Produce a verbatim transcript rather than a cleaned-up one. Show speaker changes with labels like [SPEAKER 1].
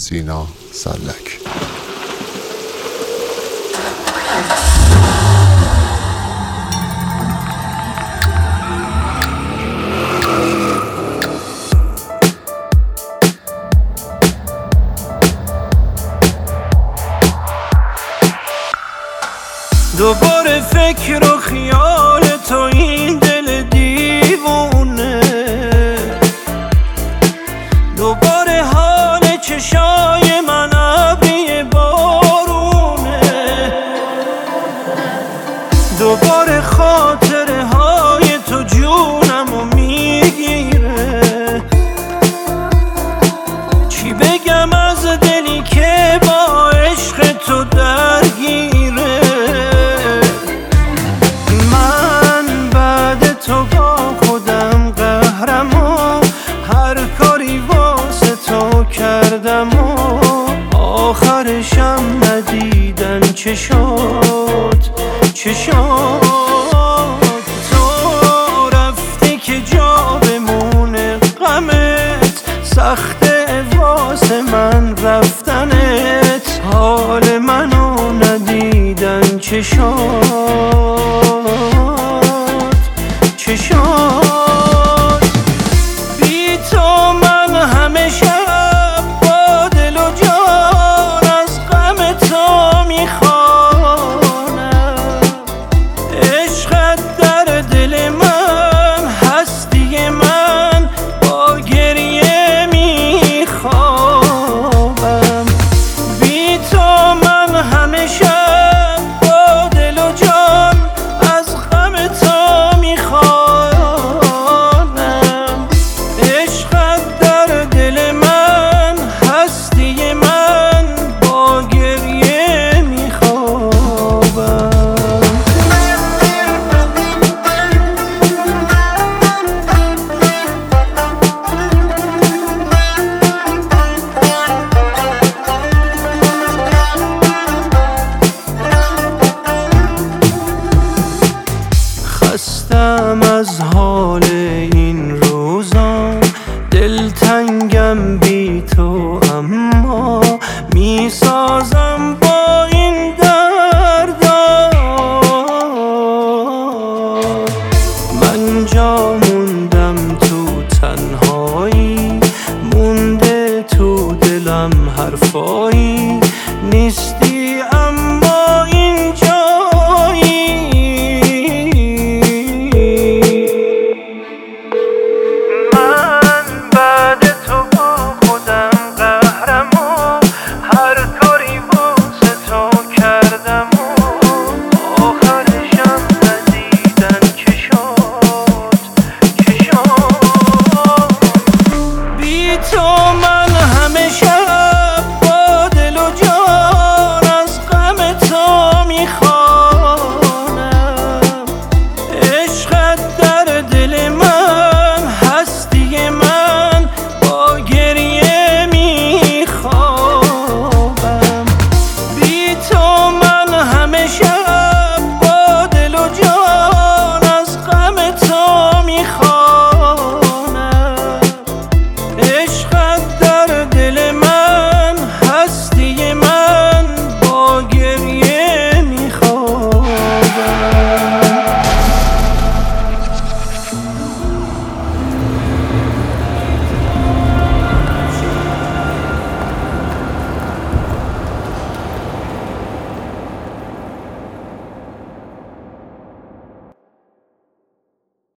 [SPEAKER 1] سینا سلک.
[SPEAKER 2] دوباره فکر و خیال تو این دل دیوونه، دوباره حال چشای من ابری بارونه، دوباره خاطره های تو جونمو میگیره. چی بگم از دلی که با عشق تو درگیره. تو با خودم قهرم و هر کاری واسه تو کردم و آخرشم ندیدن چه شد چه شد. تو رفتی که جا بمونه غمت، سخته واسه من رفتنت، حال منو ندیدن چه شد چه شد. بی تو من همه شب با دل و جان از غم تو میخوانم. عشقت در دل من، هستی من، با گریه میخوابم. بی تو من همه شب با دل و جان از غم تو خستم از حال این روزا، دلتنگم بی تو، اما میسازم با این دردا. من جا موندم تو تنهایی، مونده تو دلم حرفایی نیستی اما